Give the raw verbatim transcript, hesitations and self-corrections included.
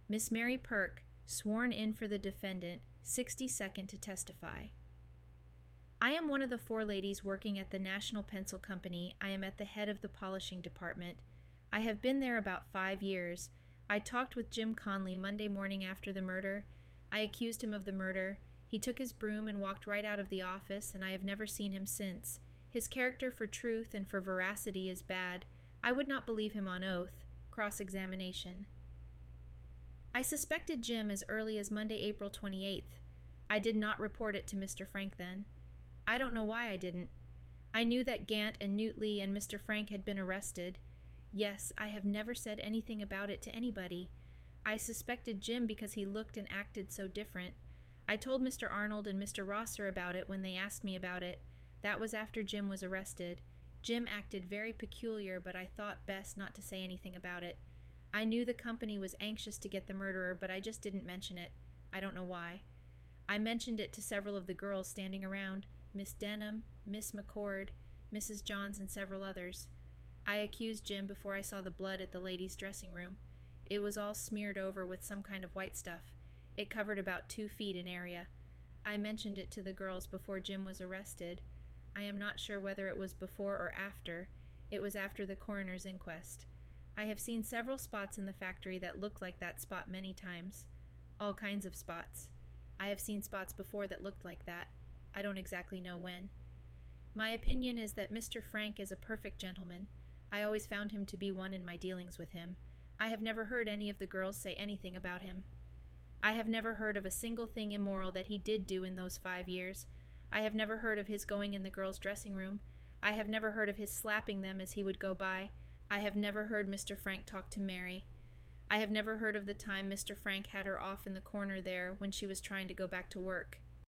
Miss Mary Perk, sworn in for the defendant, sixty-second to testify. I am one of the four ladies working at the National Pencil Company. I am at the head of the polishing department. I have been there about five years. I talked with Jim Conley Monday morning after the murder. I accused him of the murder. He took his broom and walked right out of the office, and I have never seen him since. His character for truth and for veracity is bad. I would not believe him on oath. Cross-examination. I suspected Jim as early as Monday, April twenty-eighth. I did not report it to Mister Frank then. I don't know why I didn't. I knew that Gant and Newtley and Mister Frank had been arrested. Yes, I have never said anything about it to anybody. I suspected Jim because he looked and acted so different. I told Mister Arnold and Mister Rosser about it when they asked me about it. That was after Jim was arrested. Jim acted very peculiar, but I thought best not to say anything about it. I knew the company was anxious to get the murderer, but I just didn't mention it. I don't know why. I mentioned it to several of the girls standing around, Miss Denham, Miss McCord, Missus Johns, and several others. I accused Jim before I saw the blood at the ladies' dressing room. It was all smeared over with some kind of white stuff. It covered about two feet in area. I mentioned it to the girls before Jim was arrested. I am not sure whether it was before or after. It was after the coroner's inquest. I have seen several spots in the factory that looked like that spot many times. All kinds of spots. I have seen spots before that looked like that. I don't exactly know when. My opinion is that Mister Frank is a perfect gentleman. I always found him to be one in my dealings with him. I have never heard any of the girls say anything about him. I have never heard of a single thing immoral that he did do in those five years. I have never heard of his going in the girls' dressing room. I have never heard of his slapping them as he would go by. I have never heard Mister Frank talk to Mary. I have never heard of the time Mister Frank had her off in the corner there when she was trying to go back to work.